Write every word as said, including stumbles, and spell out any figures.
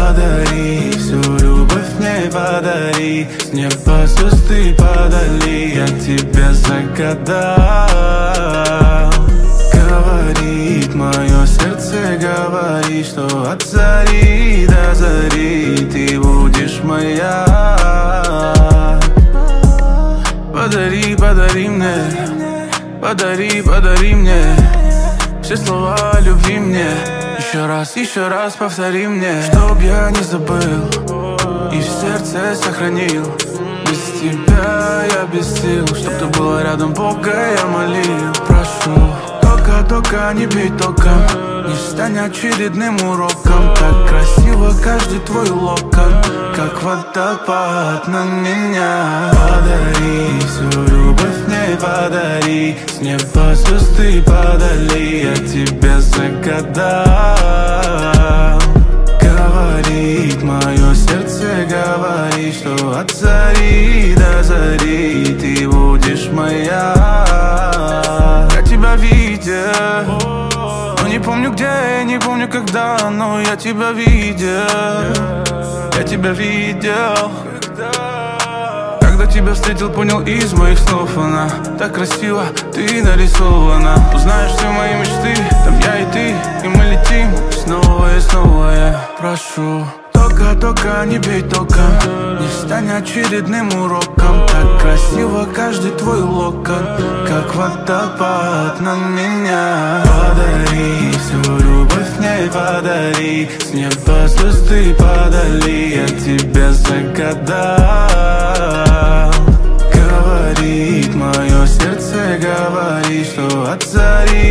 Подари всю любовь мне, подари, с неба звезды подали, я тебе загадал. Говорит мое сердце, говорит, что от зари до зари ты будешь моя. Подари, подари мне, подари, подари мне все слова любви мне. Еще раз, еще раз повтори мне, чтоб я не забыл и в сердце сохранил. Без тебя я без сил, чтоб ты была рядом, Бога я молил. Прошу, только, только не бей током, не стань очередным уроком. Так красиво каждый твой локон, как водопад на меня. Подари всю любовь мне, подари, с неба звезды подали, я тебя загадал. Говорит мое сердце, говорит, что от зари до зари ты будешь моя. Я тебя видел, но не помню где, не помню когда, но я тебя видел, я тебя видел. Когда тебя встретил, понял из моих снов, она так красиво, ты нарисована. Узнаешь все мои мечты, там я и ты, и мы летим снова и снова. Я прошу, только, только не бей током, не стань очередным уроком. Так красиво каждый твой локон, как водопад на меня. Подари всю любовь мне, подари, с неба звезды подали, я тебя загадал. Говорит мое сердце, говорит, что от зари